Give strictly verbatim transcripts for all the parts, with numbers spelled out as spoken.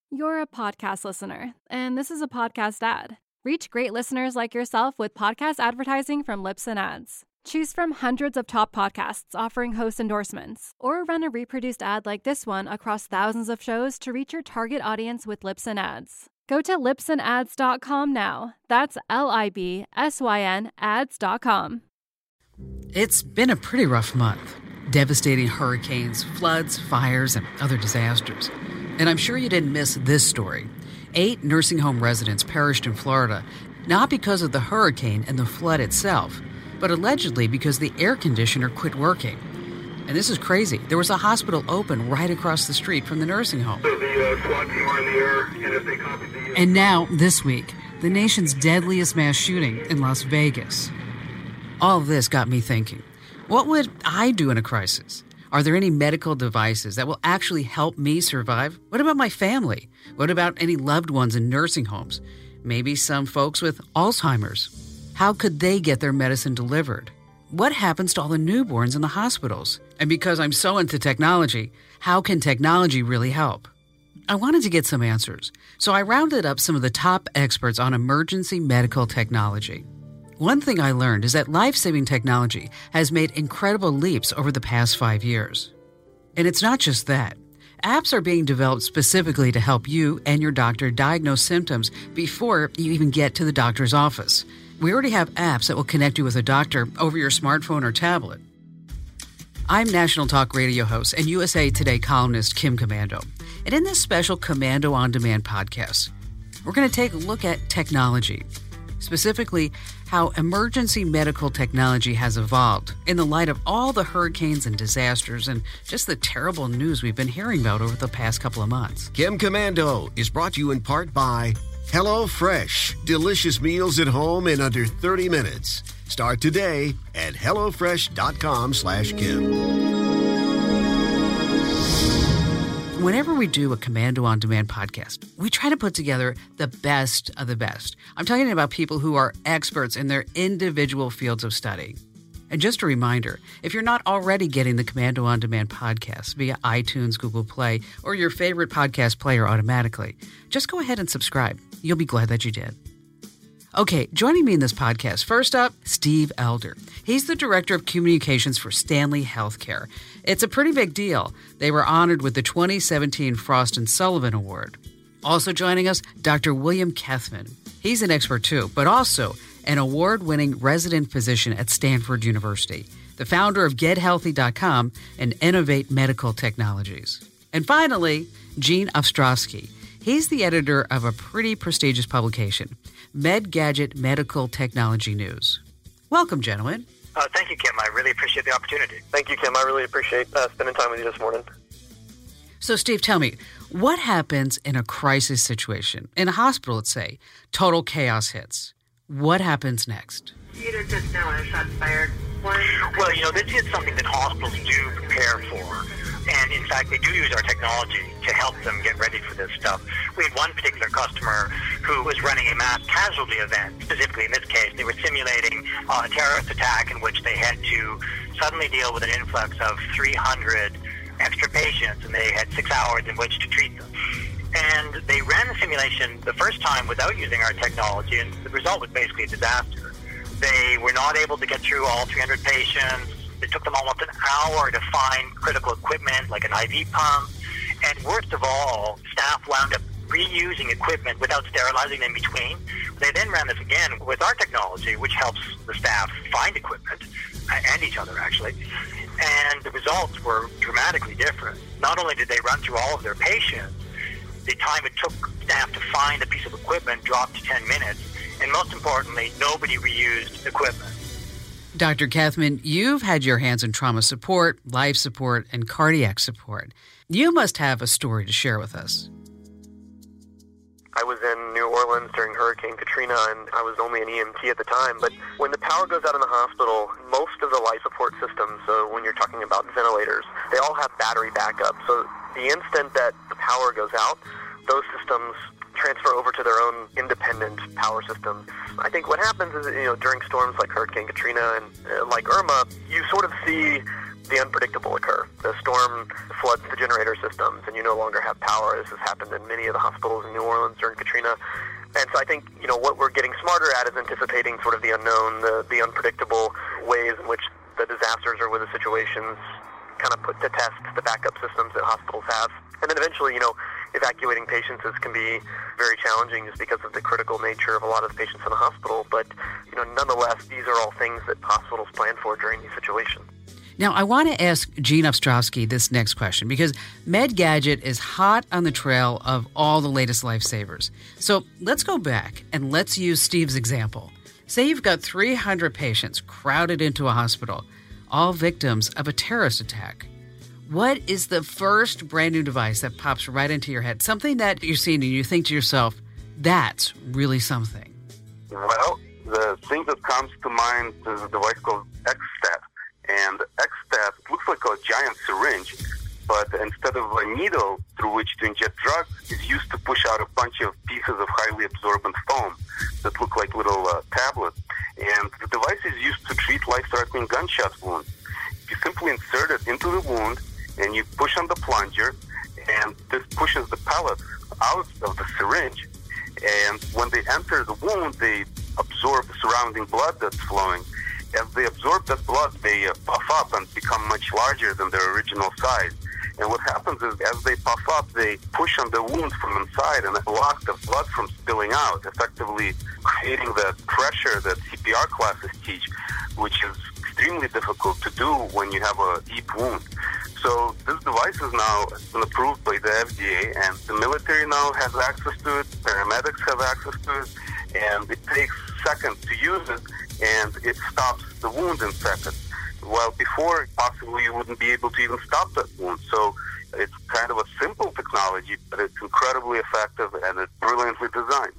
You're a podcast listener, and this is a podcast ad. Reach great listeners like yourself with podcast advertising from Libsyn Ads. Choose from hundreds of top podcasts offering host endorsements, or run a reproduced ad like this one across thousands of shows to reach your target audience with Libsyn Ads. Go to libsyn ads dot com now. That's L I B S Y N ads dot com. It's been a pretty rough month. Devastating hurricanes, floods, fires, and other disasters. And I'm sure you didn't miss this story. Eight nursing home residents perished in Florida, not because of the hurricane and the flood itself, but allegedly because the air conditioner quit working. And this is crazy. There was a hospital open right across the street from the nursing home. So the uh, SWAT team are in the air, and if they copy the... Uh... And now, this week, the nation's deadliest mass shooting in Las Vegas. All of this got me thinking, what would I do in a crisis? Are there any medical devices that will actually help me survive? What about my family? What about any loved ones in nursing homes? Maybe some folks with Alzheimer's. How could they get their medicine delivered? What happens to all the newborns in the hospitals? And because I'm so into technology, how can technology really help? I wanted to get some answers, so I rounded up some of the top experts on emergency medical technology. One thing I learned is that life-saving technology has made incredible leaps over the past five years. And it's not just that. Apps are being developed specifically to help you and your doctor diagnose symptoms before you even get to the doctor's office. We already have apps that will connect you with a doctor over your smartphone or tablet. I'm National Talk Radio host and U S A Today columnist Kim Komando. And in this special Komando On Demand podcast, we're going to take a look at technology, specifically how emergency medical technology has evolved in the light of all the hurricanes and disasters and just the terrible news we've been hearing about over the past couple of months. Kim Komando is brought to you in part by HelloFresh. Delicious meals at home in under thirty minutes. Start today at HelloFresh.com slash Kim. Whenever we do a Komando On Demand podcast, we try to put together the best of the best. I'm talking about people who are experts in their individual fields of study. And just a reminder, if you're not already getting the Komando On Demand podcast via iTunes, Google Play, or your favorite podcast player automatically, just go ahead and subscribe. You'll be glad that you did. Okay, joining me in this podcast, first up, Steve Elder. He's the Director of Communications for Stanley Healthcare. It's a pretty big deal. They were honored with the twenty seventeen Frost and Sullivan Award. Also joining us, Doctor William Kethman. He's an expert too, but also an award-winning resident physician at Stanford University, the founder of Get Healthy dot com and Innovate Medical Technologies. And finally, Gene Ostrovsky. He's the editor of a pretty prestigious publication, MedGadget Medical Technology News. Welcome, gentlemen. Uh, thank you, Kim. I really appreciate the opportunity. Thank you, Kim. I really appreciate uh, spending time with you this morning. So, Steve, tell me, what happens in a crisis situation? In a hospital, let's say, total chaos hits. What happens next? Either just now or shots fired. One. Well, you know, this is something that hospitals do prepare for. And, in fact, they do use our technology to help them get ready for this stuff. We had one particular customer who was running a mass casualty event. Specifically, in this case, they were simulating uh, a terrorist attack in which they had to suddenly deal with an influx of three hundred extra patients, and they had six hours in which to treat them. And they ran the simulation the first time without using our technology, and the result was basically a disaster. They were not able to get through all three hundred patients. It took them almost an hour to find critical equipment like an I V pump. And worst of all, staff wound up reusing equipment without sterilizing in between. They then ran this again with our technology, which helps the staff find equipment, and each other actually. And the results were dramatically different. Not only did they run through all of their patients, the time it took staff to find a piece of equipment dropped to ten minutes. And most importantly, nobody reused equipment. Doctor Kethman, you've had your hands in trauma support, life support, and cardiac support. You must have a story to share with us. I was in New Orleans during Hurricane Katrina, and I was only an E M T at the time. But when the power goes out in the hospital, most of the life support systems, so when you're talking about ventilators, they all have battery backup. So the instant that the power goes out, those systems transfer over to their own independent power systems. I think what happens is, you know, during storms like Hurricane Katrina and uh, like Irma, you sort of see the unpredictable occur. The storm floods the generator systems, and you no longer have power. This has happened in many of the hospitals in New Orleans during Katrina. And so I think, you know, what we're getting smarter at is anticipating sort of the unknown, the, the unpredictable ways in which the disasters or weather situations kind of put to test the backup systems that hospitals have. And then eventually, you know, evacuating patients is, can be very challenging just because of the critical nature of a lot of the patients in the hospital. But, you know, nonetheless, these are all things that hospitals plan for during these situations. Now, I want to ask Gene Ostrowski this next question because MedGadget is hot on the trail of all the latest lifesavers. So let's go back and let's use Steve's example. Say you've got three hundred patients crowded into a hospital, all victims of a terrorist attack. What is the first brand new device that pops right into your head? Something that you're seeing and you think to yourself, that's really something. Well, the thing that comes to mind is a device called X-Stat. And X-Stat looks like a giant syringe, but instead of a needle through which to inject drugs, is used to push out a bunch of pieces of highly absorbent foam that look like little uh, tablets. And the device is used to treat life-threatening gunshot wounds. You simply insert it into the wound, and you push on the plunger, and this pushes the pellets out of the syringe. And when they enter the wound, they absorb the surrounding blood that's flowing. As they absorb that blood, they uh, puff up and become much larger than their original size. And what happens is, as they puff up, they push on the wound from inside and block the blood from spilling out, effectively creating the pressure that C P R classes teach, which is extremely difficult to do when you have a deep wound. So this device is now been approved by the F D A, and the military now has access to it, paramedics have access to it, and it takes seconds to use it, and it stops the wound in seconds. While before, possibly you wouldn't be able to even stop that wound. So it's kind of a simple technology, but it's incredibly effective and it's brilliantly designed.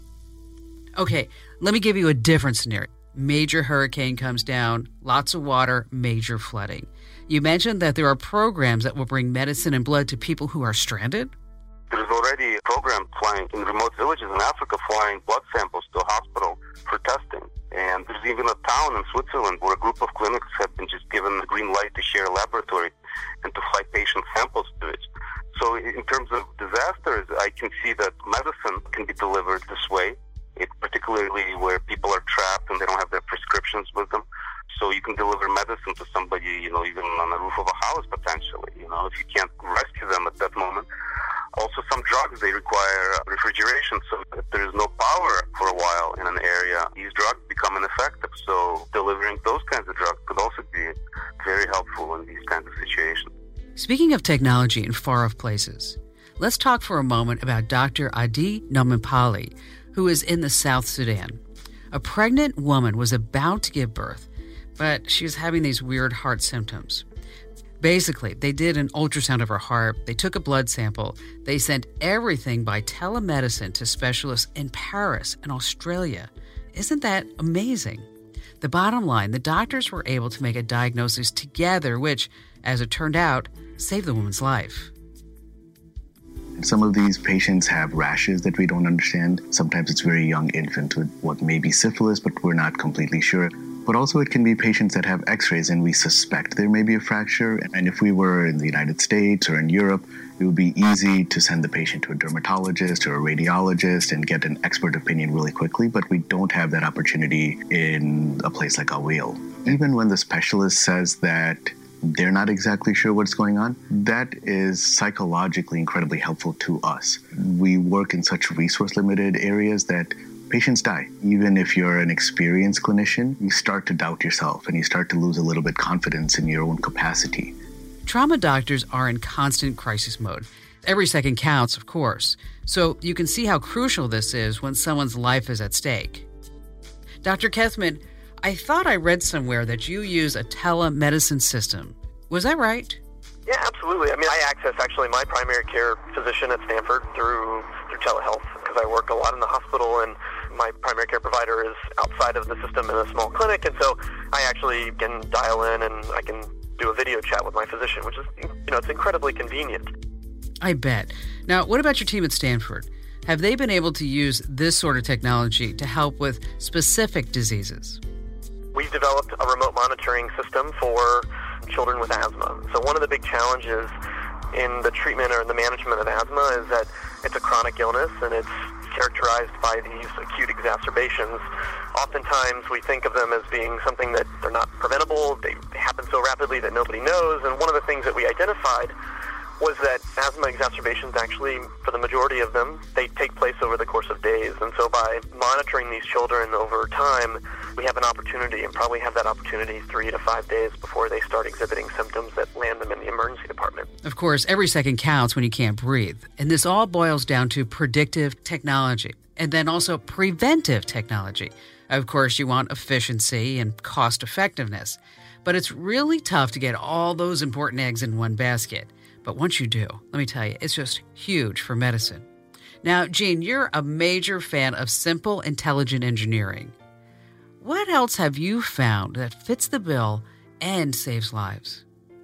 Okay, let me give you a different scenario. Major hurricane comes down, lots of water, major flooding. You mentioned that there are programs that will bring medicine and blood to people who are stranded? There's already a program flying in remote villages in Africa, flying blood samples to a hospital for testing. And there's even a town in Switzerland where a group of clinics have been just given the green light to share a laboratory and to fly patient samples to it. So in terms of disasters, I can see that medicine can be delivered this way, it, particularly where people are trapped and they don't have their prescriptions with them. So you can deliver medicine to somebody, you know, even on the roof of a house potentially, you know, if you can't rescue them at that moment. Also, some drugs, they require refrigeration, so if there is no power for a while in an area, these drugs become ineffective. So delivering those kinds of drugs could also be very helpful in these kinds of situations. Speaking of technology in far-off places, let's talk for a moment about Doctor Adi Nomampally, who is in the South Sudan. A pregnant woman was about to give birth, but she was having these weird heart symptoms. Basically, they did an ultrasound of her heart, they took a blood sample, they sent everything by telemedicine to specialists in Paris and Australia. Isn't that amazing? The bottom line, the doctors were able to make a diagnosis together, which, as it turned out, saved the woman's life. Some of these patients have rashes that we don't understand. Sometimes it's very young infants with what may be syphilis, but we're not completely sure. But also it can be patients that have x-rays and we suspect there may be a fracture. And if we were in the United States or in Europe, it would be easy to send the patient to a dermatologist or a radiologist and get an expert opinion really quickly. But we don't have that opportunity in a place like Awil. Even when the specialist says that they're not exactly sure what's going on, that is psychologically incredibly helpful to us. We work in such resource-limited areas that patients die. Even if you're an experienced clinician, you start to doubt yourself and you start to lose a little bit confidence in your own capacity. Trauma doctors are in constant crisis mode. Every second counts, of course. So you can see how crucial this is when someone's life is at stake. Doctor Kethman, I thought I read somewhere that you use a telemedicine system. Was that right? Yeah, absolutely. I mean, I access actually my primary care physician at Stanford through through telehealth because I work a lot in the hospital and my primary care provider is outside of the system in a small clinic, and so I actually can dial in and I can do a video chat with my physician, which is, you know, it's incredibly convenient. I bet. Now, what about your team at Stanford? Have they been able to use this sort of technology to help with specific diseases? We've developed a remote monitoring system for children with asthma. So one of the big challenges in the treatment or the management of asthma is that it's a chronic illness and it's characterized by these acute exacerbations. Oftentimes we think of them as being something that they're not preventable, they, they happen so rapidly that nobody knows, and one of the things that we identified was that asthma exacerbations actually, for the majority of them, they take place over the course of days. And so by monitoring these children over time, we have an opportunity, and probably have that opportunity three to five days before they start exhibiting symptoms that land them in the emergency department. Of course, every second counts when you can't breathe. And this all boils down to predictive technology, and then also preventive technology. Of course, you want efficiency and cost effectiveness. But it's really tough to get all those important eggs in one basket. But once you do, let me tell you, it's just huge for medicine. Now, Gene, you're a major fan of simple, intelligent engineering. What else have you found that fits the bill and saves lives?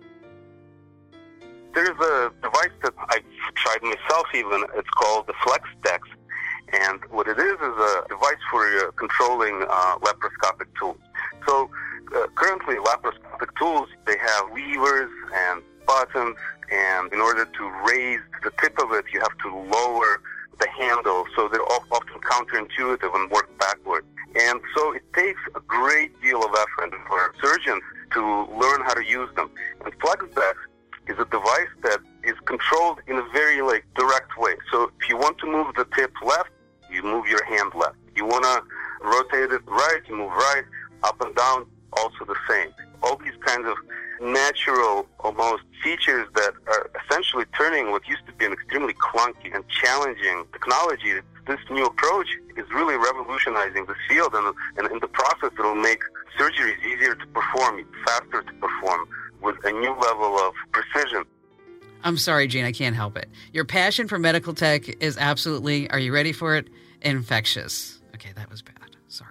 There's a device that I've tried myself even. It's called the FlexDex. And what it is is a device for uh, controlling uh, laparoscopic tools. So uh, currently laparoscopic tools, they have levers and buttons, and in order to raise the tip of it, you have to lower the handle, so they're often counterintuitive and work backwards. And so it takes a great deal of effort for surgeons to learn how to use them. And FlexDex is a device that is controlled in a very like direct way. So if you want to move the tip left, you move your hand left. You want to rotate it right, you move right, up and down, also the same. All these kinds of natural, almost, features that are essentially turning what used to be an extremely clunky and challenging technology. This new approach is really revolutionizing the field, and, and in the process it will make surgeries easier to perform, faster to perform, with a new level of precision. I'm sorry, Gene, I can't help it. Your passion for medical tech is absolutely, are you ready for it, infectious. Okay, that was bad. Sorry.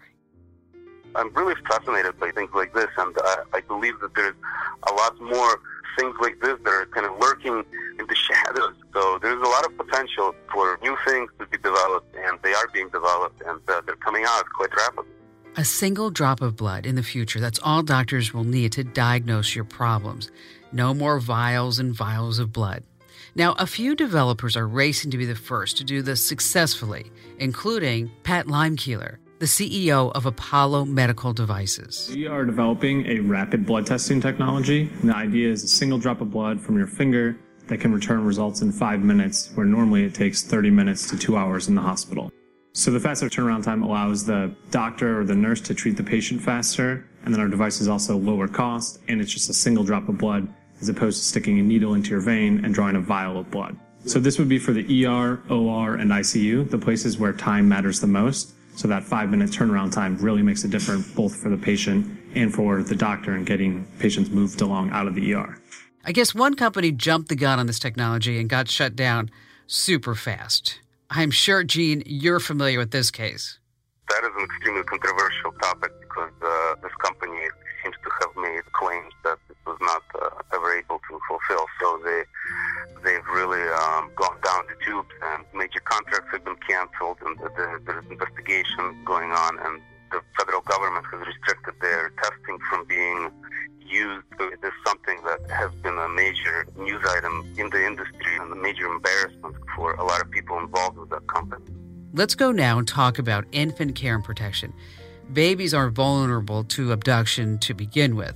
I'm really fascinated by things like this, and I, I believe that there's a lot more things like this that are kind of lurking in the shadows. So there's a lot of potential for new things to be developed, and they are being developed, and uh, they're coming out quite rapidly. A single drop of blood in the future, that's all doctors will need to diagnose your problems. No more vials and vials of blood. Now, a few developers are racing to be the first to do this successfully, including Pat Limekeeler, the C E O of Apollo Medical Devices. We are developing a rapid blood testing technology. And the idea is a single drop of blood from your finger that can return results in five minutes, where normally it takes thirty minutes to two hours in the hospital. So the faster turnaround time allows the doctor or the nurse to treat the patient faster, and then our device is also lower cost, and it's just a single drop of blood as opposed to sticking a needle into your vein and drawing a vial of blood. So this would be for the E R, O R, and I C U, the places where time matters the most. So that five-minute turnaround time really makes a difference both for the patient and for the doctor in getting patients moved along out of the E R. I guess one company jumped the gun on this technology and got shut down super fast. I'm sure, Gene, you're familiar with this case. That is an extremely controversial topic because uh, this company seems to have made claims that it was not uh, ever able to fulfill. So they, they've really um, gone down the tubes, and major contracts have been canceled, and the, the, there's investigation going on, and the federal government has restricted their testing from being used. It is something that has been a major news item in the industry and a major embarrassment for a lot of people involved with that company. Let's go now and talk about infant care and protection. Babies are vulnerable to abduction to begin with.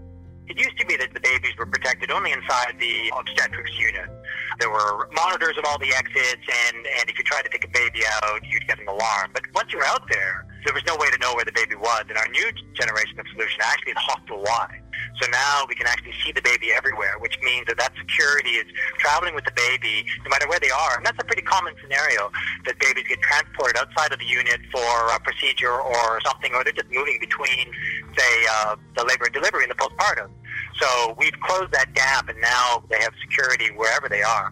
It used to be that the babies were protected only inside the obstetrics unit. There were monitors at all the exits, and, and if you tried to take a baby out, you'd get an alarm. But once you were out there, there was no way to know where the baby was. And our new generation of solution actually is hospital-wide. So now we can actually see the baby everywhere, which means that that security is traveling with the baby no matter where they are. And that's a pretty common scenario, that babies get transported outside of the unit for a procedure or something, or they're just moving between, say, uh, the labor and delivery and the postpartum. So we've closed that gap, and now they have security wherever they are.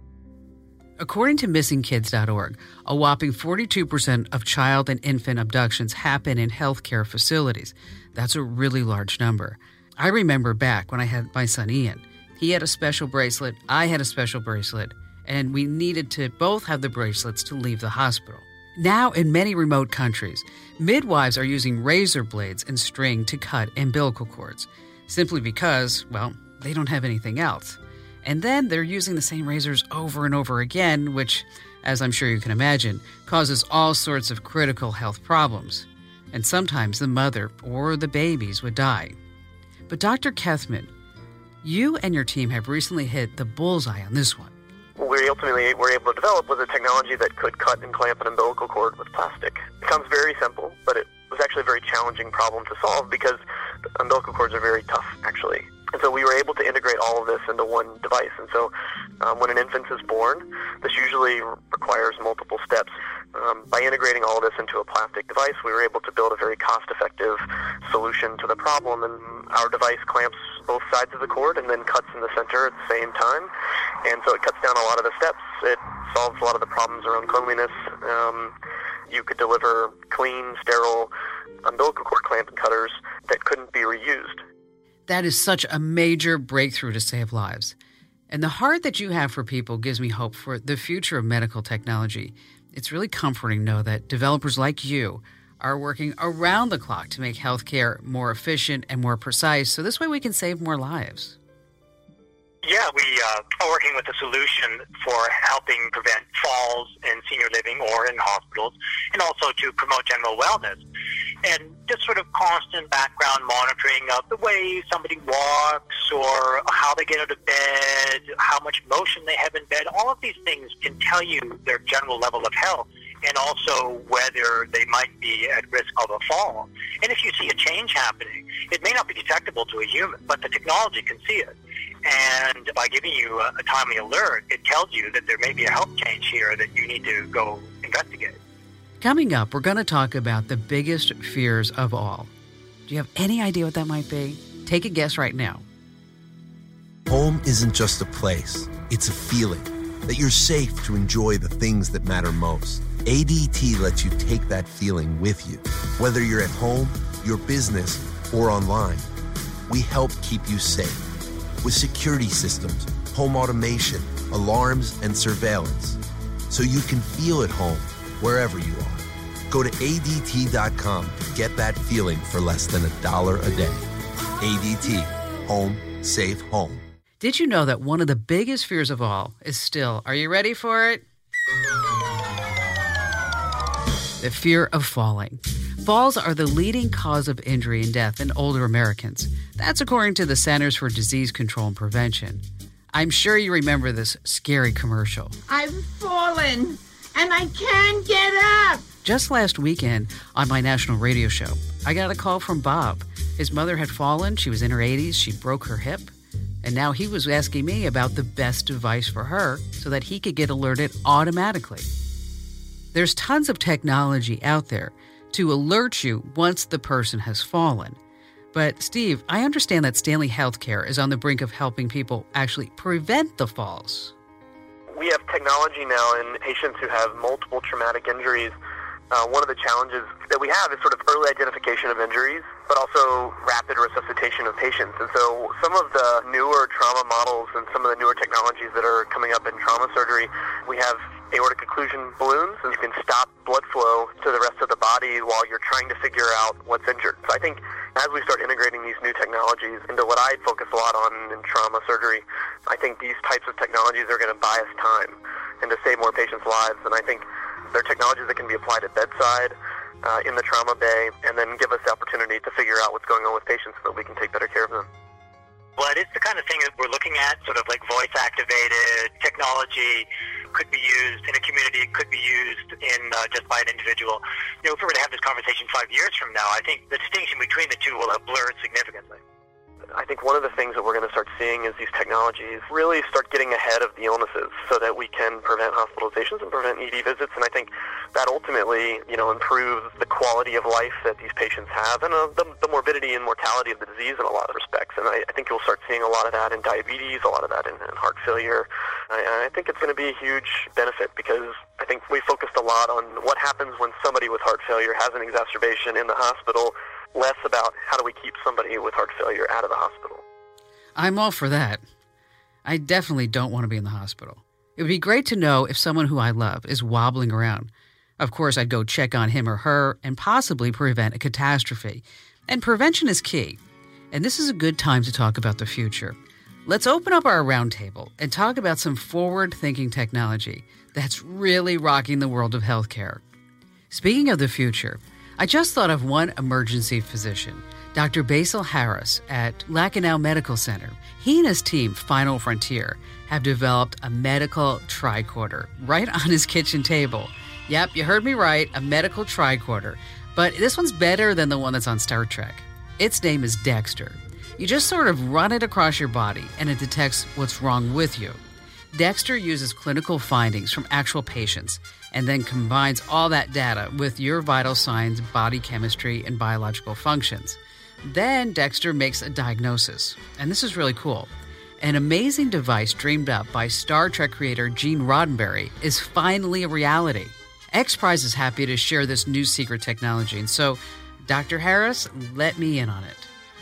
According to missing kids dot org, a whopping forty-two percent of child and infant abductions happen in healthcare facilities. That's a really large number. I remember back when I had my son Ian. He had a special bracelet, I had a special bracelet, and we needed to both have the bracelets to leave the hospital. Now, in many remote countries, midwives are using razor blades and string to cut umbilical cords. simply because, well, they don't have anything else. And then they're using the same razors over and over again, which, as I'm sure you can imagine, causes all sorts of critical health problems. And sometimes the mother or the babies would die. But Doctor Kethman, you and your team have recently hit the bullseye on this one. What we ultimately were able to develop was a technology that could cut and clamp an umbilical cord with plastic. It sounds very simple, but it was actually a very challenging problem to solve because umbilical cords are very tough, actually. And so we were able to integrate all of this into one device. And so um, when an infant is born, this usually requires multiple steps. Um, by integrating all of this into a plastic device, we were able to build a very cost-effective solution to the problem. And our device clamps both sides of the cord and then cuts in the center at the same time. And so it cuts down a lot of the steps. It solves a lot of the problems around cleanliness. Um, you could deliver clean, sterile umbilical cord clamping cutters that couldn't be reused. That is such a major breakthrough to save lives. And the heart that you have for people gives me hope for the future of medical technology. It's really comforting to know that developers like you are working around the clock to make healthcare more efficient and more precise, so this way we can save more lives. Yeah, we uh, are working with a solution for helping prevent falls in senior living or in hospitals, and also to promote general wellness. And just sort of constant background monitoring of the way somebody walks or how they get out of bed, how much motion they have in bed. All of these things can tell you their general level of health and also whether they might be at risk of a fall. And if you see a change happening, it may not be detectable to a human, but the technology can see it. And by giving you a, a timely alert, it tells you that there may be a health change here that you need to go investigate. Coming up, we're going to talk about the biggest fears of all. Do you have any idea what that might be? Take a guess right now. Home isn't just a place. It's a feeling that you're safe to enjoy the things that matter most. A D T lets you take that feeling with you. Whether you're at home, your business, or online, we help keep you safe. With security systems, home automation, alarms, and surveillance, so you can feel at home wherever you are. Go to A D T dot com to get that feeling for less than a dollar a day. A D T, home, safe home. Did you know that one of the biggest fears of all is still, are you ready for it? The fear of falling. Falls are the leading cause of injury and death in older Americans. That's according to the Centers for Disease Control and Prevention. I'm sure you remember this scary commercial. I've fallen, and I can't get up. Just last weekend on my national radio show, I got a call from Bob. His mother had fallen. She was in her eighties. She broke her hip. And now he was asking me about the best device for her so that he could get alerted automatically. There's tons of technology out there to alert you once the person has fallen. But Steve, I understand that Stanley Healthcare is on the brink of helping people actually prevent the falls. We have technology now in patients who have multiple traumatic injuries. Uh, one of the challenges that we have is sort of early identification of injuries, but also rapid resuscitation of patients. And so some of the newer trauma models and some of the newer technologies that are coming up in trauma surgery, we have aortic occlusion balloons, and you can stop blood flow to the rest of the body while you're trying to figure out what's injured. So I think as we start integrating these new technologies into what I focus a lot on in trauma surgery, I think these types of technologies are going to buy us time and to save more patients' lives. And I think they're technologies that can be applied at bedside, uh, in the trauma bay, and then give us the opportunity to figure out what's going on with patients so that we can take better care of them. Well, it is the kind of thing that we're looking at, sort of like voice-activated technology could be used in a community, could be used in uh, just by an individual. You know, if we were to have this conversation five years from now, I think the distinction between the two will have blurred significantly. I think one of the things that we're going to start seeing is these technologies really start getting ahead of the illnesses so that we can prevent hospitalizations and prevent E D visits. And I think that ultimately, you know, improves the quality of life that these patients have and uh, the, the morbidity and mortality of the disease in a lot of respects. And I, I think you'll start seeing a lot of that in diabetes, a lot of that in, in heart failure. I, I think it's going to be a huge benefit because I think we focused a lot on what happens when somebody with heart failure has an exacerbation in the hospital, less about how do we keep somebody with heart failure out of the hospital. I'm all for that. I definitely don't want to be in the hospital. It would be great to know if someone who I love is wobbling around. Of course, I'd go check on him or her and possibly prevent a catastrophe. And prevention is key. And this is a good time to talk about the future. Let's open up our roundtable and talk about some forward-thinking technology that's really rocking the world of healthcare. Speaking of the future, I just thought of one emergency physician, Doctor Basil Harris at Lacanau Medical Center. He and his team, Final Frontier, have developed a medical tricorder right on his kitchen table. Yep, you heard me right, a medical tricorder. But this one's better than the one that's on Star Trek. Its name is Dexter. You just sort of run it across your body and it detects what's wrong with you. Dexter uses clinical findings from actual patients and then combines all that data with your vital signs, body chemistry, and biological functions. Then Dexter makes a diagnosis. And this is really cool. An amazing device dreamed up by Star Trek creator Gene Roddenberry is finally a reality. X Prize is happy to share this new secret technology. And so, Doctor Harris, let me in on it.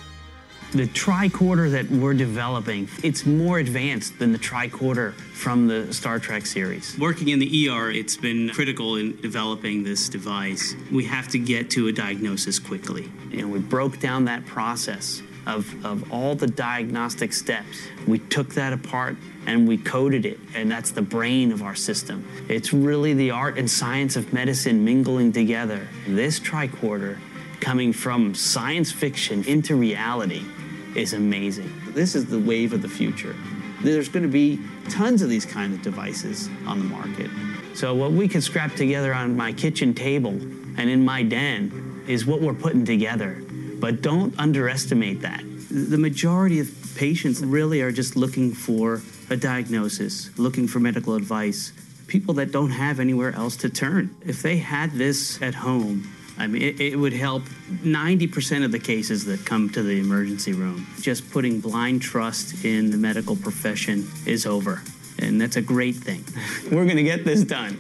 The tricorder that we're developing, it's more advanced than the tricorder from the Star Trek series. Working in the E R, it's been critical in developing this device. We have to get to a diagnosis quickly. You know, we broke down that process of, of all the diagnostic steps. We took that apart and we coded it, and that's the brain of our system. It's really the art and science of medicine mingling together. This tricorder, coming from science fiction into reality, is amazing. This is the wave of the future. There's going to be tons of these kinds of devices on the market. So what we can scrap together on my kitchen table and in my den is what we're putting together. But don't underestimate that. The majority of patients really are just looking for a diagnosis, looking for medical advice. People that don't have anywhere else to turn. If they had this at home, I mean, it, it would help ninety percent of the cases that come to the emergency room. Just putting blind trust in the medical profession is over, and that's a great thing. We're going to get this done.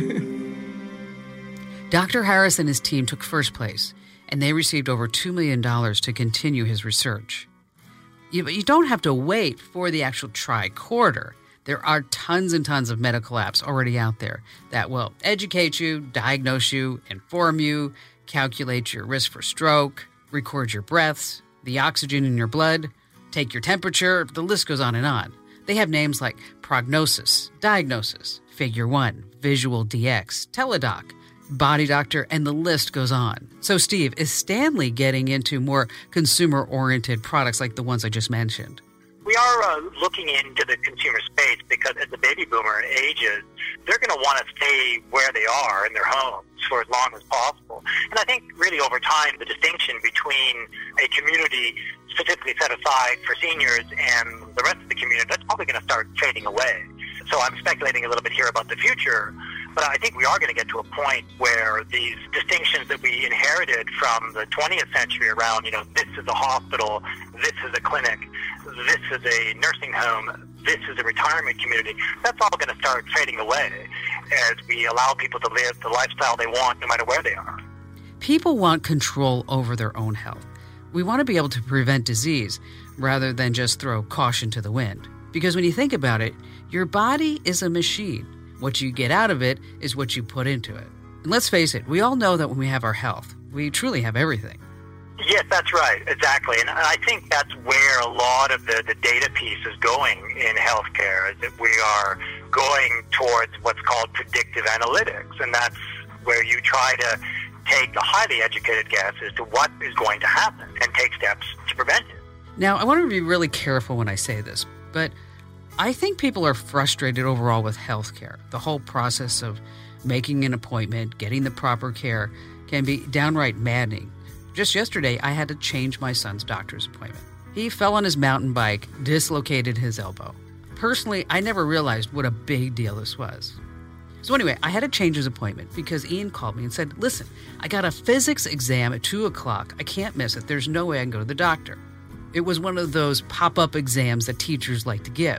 Doctor Harris and his team took first place, and they received over two million dollars to continue his research. You, you don't have to wait for the actual tricorder. There are tons and tons of medical apps already out there that will educate you, diagnose you, inform you, calculate your risk for stroke, record your breaths, the oxygen in your blood, take your temperature, the list goes on and on. They have names like Prognosis, Diagnosis, Figure One, Visual D X, Teladoc, Body Doctor, and the list goes on. So, Steve, is Stanley getting into more consumer-oriented products like the ones I just mentioned? We are uh, looking into the consumer space because as the baby boomer ages, they're going to want to stay where they are in their homes for as long as possible. And I think really over time, the distinction between a community specifically set aside for seniors and the rest of the community, that's probably going to start fading away. So I'm speculating a little bit here about the future, but I think we are going to get to a point where these distinctions that we inherited from the twentieth century around, you know, this is a hospital, this is a clinic, this is a nursing home, this is a retirement community, that's all going to start fading away as we allow people to live the lifestyle they want no matter where they are. People want control over their own health. We want to be able to prevent disease rather than just throw caution to the wind. Because when you think about it, your body is a machine. What you get out of it is what you put into it. And let's face it, we all know that when we have our health, we truly have everything. Yes, that's right, exactly. And I think that's where a lot of the, the data piece is going in healthcare, is that we are going towards what's called predictive analytics. And that's where you try to take a highly educated guess as to what is going to happen and take steps to prevent it. Now, I want to be really careful when I say this, but I think people are frustrated overall with healthcare. The whole process of making an appointment, getting the proper care, can be downright maddening. Just yesterday, I had to change my son's doctor's appointment. He fell on his mountain bike, dislocated his elbow. Personally, I never realized what a big deal this was. So anyway, I had to change his appointment because Ian called me and said, listen, I got a physics exam at two o'clock. I can't miss it. There's no way I can go to the doctor. It was one of those pop-up exams that teachers like to give.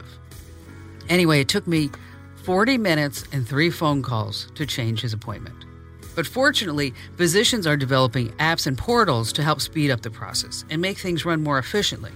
Anyway, it took me forty minutes and three phone calls to change his appointment. But fortunately, physicians are developing apps and portals to help speed up the process and make things run more efficiently.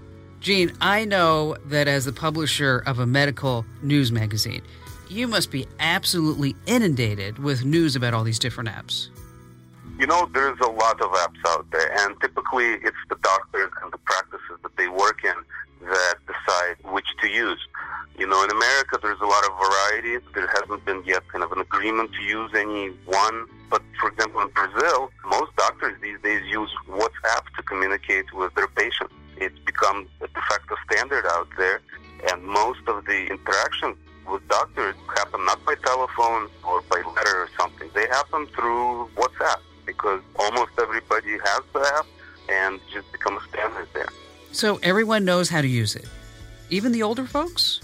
Gene, I know that as the publisher of a medical news magazine, you must be absolutely inundated with news about all these different apps. You know, there's a lot of apps out there, and typically it's the doctors and the practices that they work in that decide which to use. You know, in America, there's a lot of variety. There hasn't been yet kind of an agreement to use any one. But, for example, in Brazil, most doctors these days use WhatsApp to communicate with their patients. It's become a de facto standard out there, and most of the interactions with doctors happen not by telephone or by letter or something. They happen through WhatsApp because almost everybody has the app and it's just become a standard there. So everyone knows how to use it, even the older folks?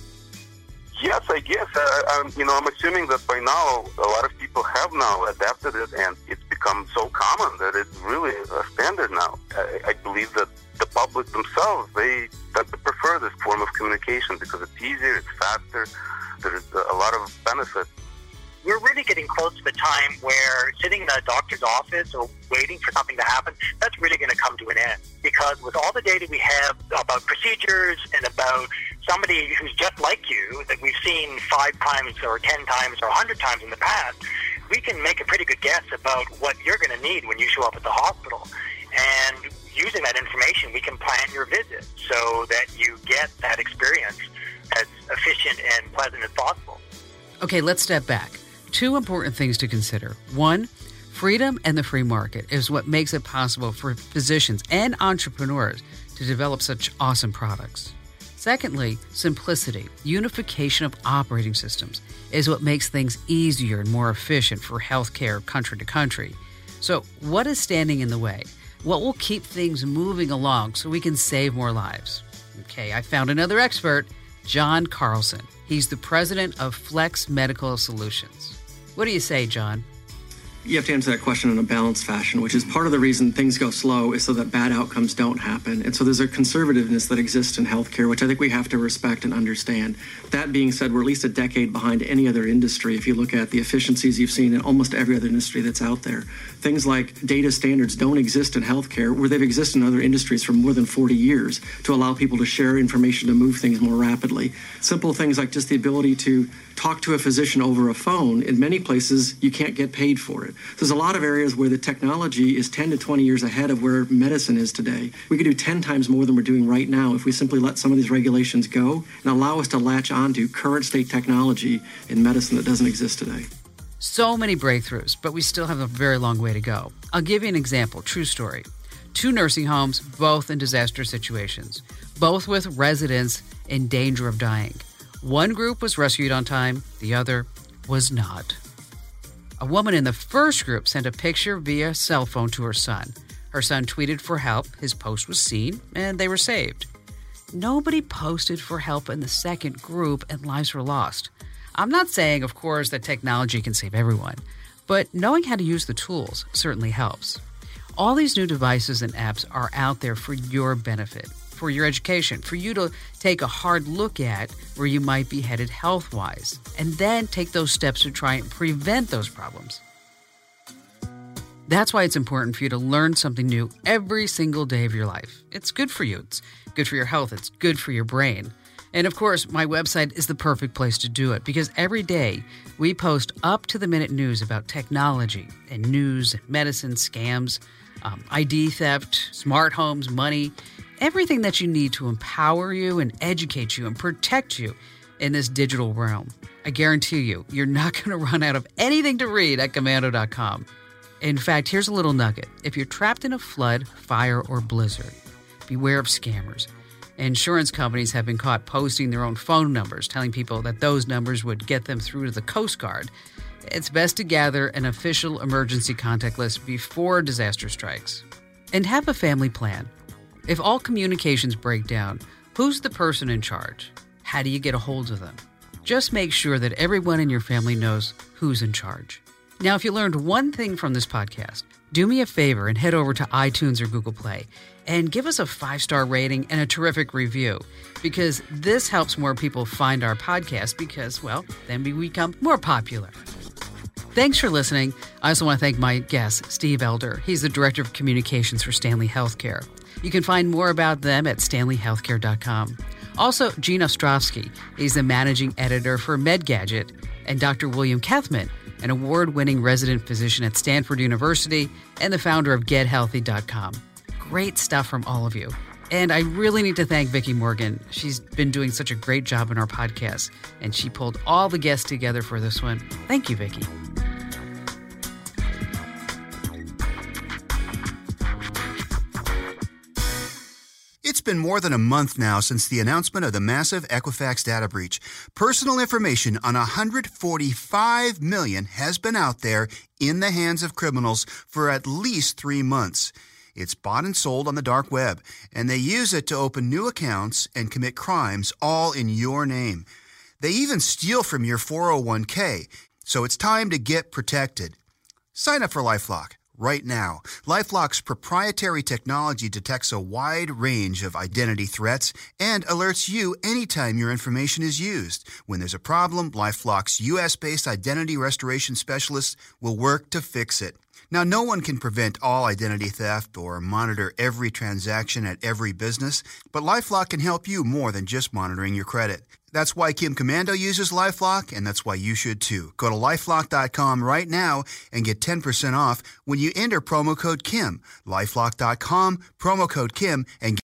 Yes, I guess. Uh, I'm, you know, I'm assuming that by now a lot of people have now adapted it, and it's become so common that it's really a standard now. I, I believe that the public themselves, they tend to prefer this form of communication because it's easier, it's faster, there's a lot of benefits. We're really getting close to the time where sitting in a doctor's office or waiting for something to happen, that's really going to come to an end. Because with all the data we have about procedures and about somebody who's just like you, that we've seen five times or ten times or a hundred times in the past, we can make a pretty good guess about what you're going to need when you show up at the hospital. And using that information, we can plan your visit so that you get that experience as efficient and pleasant as possible. Okay, let's step back. Two important things to consider. One, freedom and the free market is what makes it possible for physicians and entrepreneurs to develop such awesome products. Secondly, simplicity, unification of operating systems is what makes things easier and more efficient for healthcare country to country. So what is standing in the way? What will keep things moving along so we can save more lives? Okay, I found another expert, John Carlson. He's the president of Flex Medical Solutions. What do you say, John? You have to answer that question in a balanced fashion, which is part of the reason things go slow is so that bad outcomes don't happen. And so there's a conservativeness that exists in healthcare, which I think we have to respect and understand. That being said, we're at least a decade behind any other industry. If you look at the efficiencies you've seen in almost every other industry that's out there, things like data standards don't exist in healthcare where they've existed in other industries for more than forty years to allow people to share information to move things more rapidly. Simple things like just the ability to talk to a physician over a phone. In many places, you can't get paid for it. There's a lot of areas where the technology is ten to twenty years ahead of where medicine is today. We could do ten times more than we're doing right now if we simply let some of these regulations go and allow us to latch onto current state technology in medicine that doesn't exist today. So many breakthroughs, but we still have a very long way to go. I'll give you an example, true story. Two nursing homes, both in disaster situations, both with residents in danger of dying. One group was rescued on time, the other was not. A woman in the first group sent a picture via cell phone to her son. Her son tweeted for help, his post was seen, and they were saved. Nobody posted for help in the second group, and lives were lost. I'm not saying, of course, that technology can save everyone, but knowing how to use the tools certainly helps. All these new devices and apps are out there for your benefit, for your education, for you to take a hard look at where you might be headed health-wise, and then take those steps to try and prevent those problems. That's why it's important for you to learn something new every single day of your life. It's good for you. It's good for your health. It's good for your brain. And of course, my website is the perfect place to do it because every day we post up-to-the-minute news about technology and news, medicine, scams, um, I D theft, smart homes, money, everything that you need to empower you and educate you and protect you in this digital realm. I guarantee you, you're not going to run out of anything to read at komando dot com. In fact, here's a little nugget. If you're trapped in a flood, fire, or blizzard, beware of scammers. Insurance companies have been caught posting their own phone numbers, telling people that those numbers would get them through to the Coast Guard. It's best to gather an official emergency contact list before disaster strikes. And have a family plan. If all communications break down, who's the person in charge? How do you get a hold of them? Just make sure that everyone in your family knows who's in charge. Now, if you learned one thing from this podcast, do me a favor and head over to iTunes or Google Play and give us a five-star rating and a terrific review, because this helps more people find our podcast because, well, then we become more popular. Thanks for listening. I also want to thank my guest, Steve Elder. He's the Director of Communications for Stanley Healthcare. You can find more about them at stanley healthcare dot com. Also, Gene Ostrovsky. He's the Managing Editor for MedGadget, and Doctor William Kethman, an award-winning resident physician at Stanford University and the founder of get healthy dot com. Great stuff from all of you. And I really need to thank Vicki Morgan. She's been doing such a great job in our podcast, and she pulled all the guests together for this one. Thank you, Vicki. It's been more than a month now since the announcement of the massive Equifax data breach. Personal information on one hundred forty-five million has been out there in the hands of criminals for at least three months. It's bought and sold on the dark web, and they use it to open new accounts and commit crimes all in your name. They even steal from your four oh one k, so it's time to get protected. Sign up for LifeLock right now. LifeLock's proprietary technology detects a wide range of identity threats and alerts you anytime your information is used. When there's a problem, LifeLock's U S-based identity restoration specialists will work to fix it. Now, no one can prevent all identity theft or monitor every transaction at every business, but LifeLock can help you more than just monitoring your credit. That's why Kim Commando uses LifeLock, and that's why you should too. Go to LifeLock dot com right now and get ten percent off when you enter promo code Kim. LifeLock dot com, promo code Kim, and